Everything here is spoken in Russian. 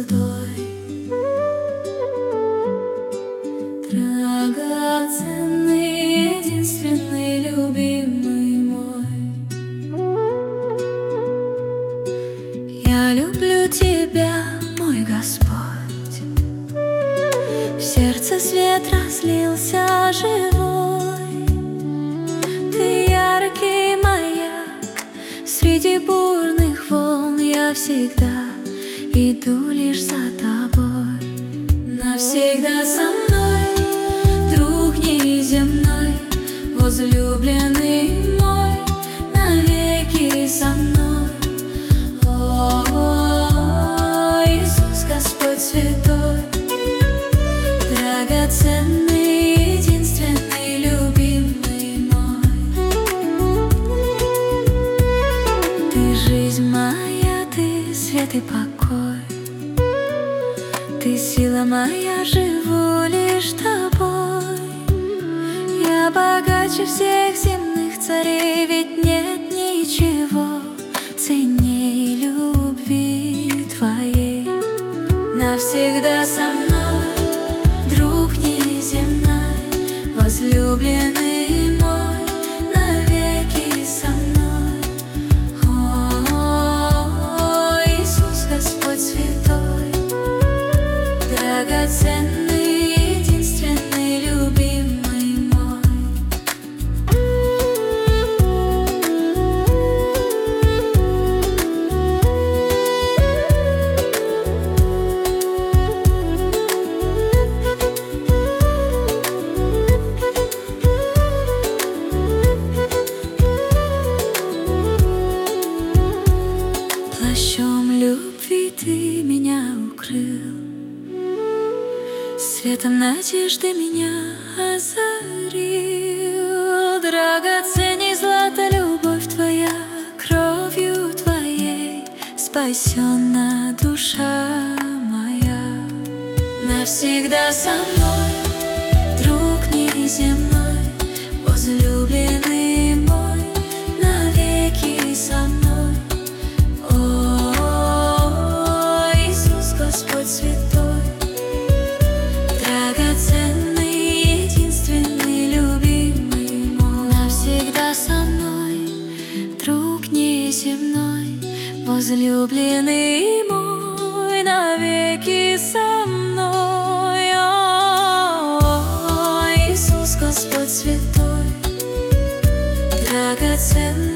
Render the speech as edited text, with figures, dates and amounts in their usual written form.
святой, драгоценный, единственный, любимый мой. Я люблю Тебя, мой Господь. В сердце свет разлился живой. Ты яркий маяк среди бурных волн. Я всегда иду лишь за Тобой. Навсегда со мной, друг неземной, возлюбленный мой, навеки со мной. О, Иисус, Господь святой, драгоценный, единственный, любимый мой. Ты жизнь моя, Ты свет и покой, Ты сила моя, живу лишь Тобой. Я богаче всех земных царей, ведь нет ничего ценней любви Твоей. Навсегда со мной, друг неземной, возлюбленный мой, навеки со мной. О, Иисус, Господь святой, драгоценный, единственный, любимый мой. Плащом любви Ты меня укрыл, светом надежды меня озарил. Драгоценней злата любовь Твоя, кровью Твоей спасена душа моя. Навсегда со мной, друг неземной, возлюбленный мой, навеки со мной. О, Иисус, Господь святой, драгоценный, единственный, любимый мой. Навсегда со мной, друг неземной, возлюбленный мой, навеки со мной. О, Иисус, Господь святой, драгоценный,